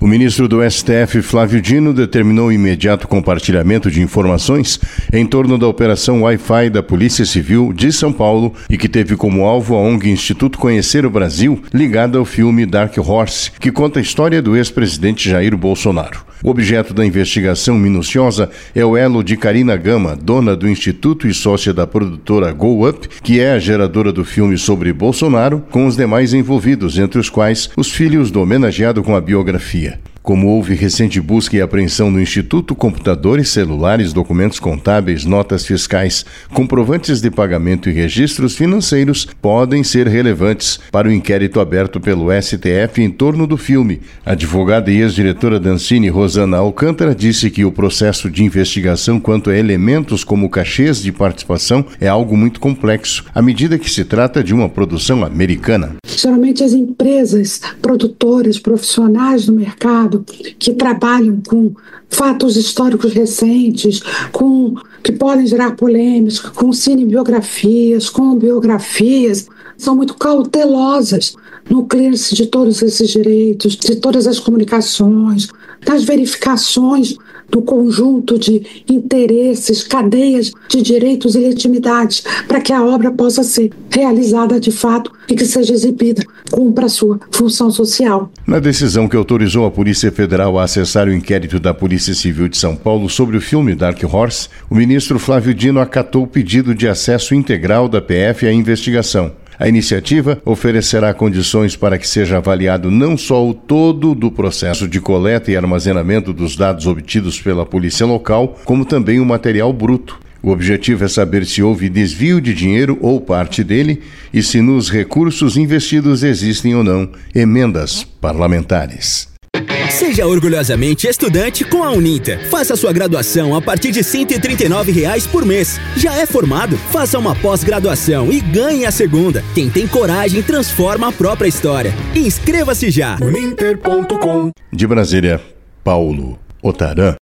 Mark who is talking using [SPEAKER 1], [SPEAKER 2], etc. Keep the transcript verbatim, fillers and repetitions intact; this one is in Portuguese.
[SPEAKER 1] O ministro do S T F, Flávio Dino, determinou o imediato compartilhamento de informações em torno da operação Wi-Fi da Polícia Civil de São Paulo e que teve como alvo a O N G Instituto Conhecer o Brasil, ligada ao filme Dark Horse, que conta a história do ex-presidente Jair Bolsonaro. O objeto da investigação minuciosa é o elo de Karina Gama, dona do Instituto e sócia da produtora Go Up, que é a geradora do filme sobre Bolsonaro, com os demais envolvidos, entre os quais os filhos do homenageado com a biografia. Como houve recente busca e apreensão no Instituto, computadores, celulares, documentos contábeis, notas fiscais, comprovantes de pagamento e registros financeiros podem ser relevantes para o inquérito aberto pelo S T F em torno do filme. A advogada e ex-diretora da Ancine, Rosana Alcântara, disse que o processo de investigação quanto a elementos como cachês de participação é algo muito complexo, à medida que se trata de uma produção americana.
[SPEAKER 2] Geralmente as empresas produtoras, profissionais do mercado, que trabalham com fatos históricos recentes, com, que podem gerar polêmicas, com cinebiografias, com biografias, são muito cautelosas no clearance de todos esses direitos, de todas as comunicações, das verificações do conjunto de interesses, cadeias de direitos e legitimidades, para que a obra possa ser realizada de fato e que seja exibida, cumpra a sua função social.
[SPEAKER 1] Na decisão que autorizou a Polícia Federal a acessar o inquérito da Polícia Civil de São Paulo sobre o filme Dark Horse, o ministro Flávio Dino acatou o pedido de acesso integral da P F à investigação. A iniciativa oferecerá condições para que seja avaliado não só o todo do processo de coleta e armazenamento dos dados obtidos pela polícia local, como também o material bruto. O objetivo é saber se houve desvio de dinheiro ou parte dele e se nos recursos investidos existem ou não emendas parlamentares.
[SPEAKER 3] Seja orgulhosamente estudante com a Uninter. Faça sua graduação a partir de cento e trinta e nove reais por mês. Já é formado? Faça uma pós-graduação e ganhe a segunda. Quem tem coragem transforma a própria história. Inscreva-se já.
[SPEAKER 1] Uninter ponto com. De Brasília, Paulo Otarã.